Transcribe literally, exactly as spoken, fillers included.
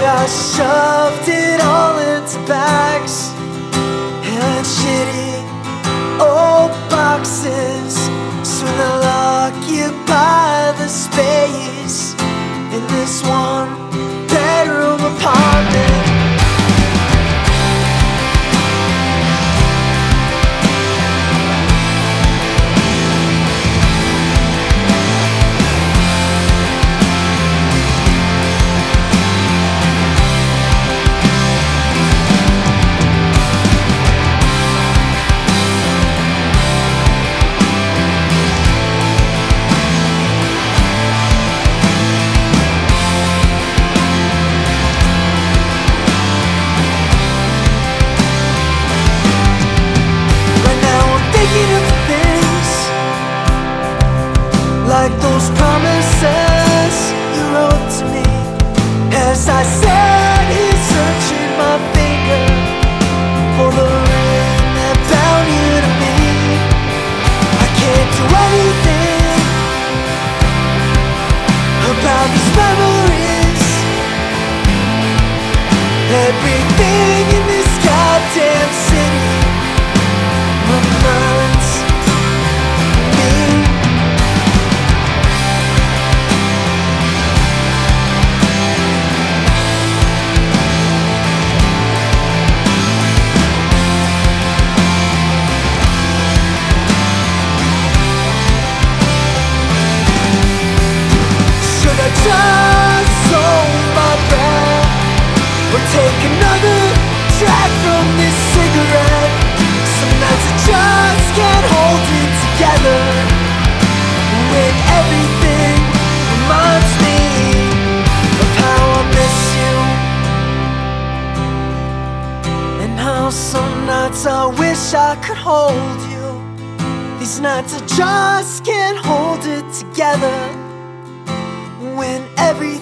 but I shoved it all into bags and shitty old boxes. Soon they'll occupy the space in this one bedroom apartment. Like those promises you wrote to me, as I sat here searching my finger for the ring that bound you to me. I can't do anything about these memories. Everything in this goddamn city reminds me. Just hold my breath, or take another drag from this cigarette. Some nights I just can't hold it together, when everything reminds me of how I miss you, and how some nights I wish I could hold you. These nights I just can't hold it together, when everything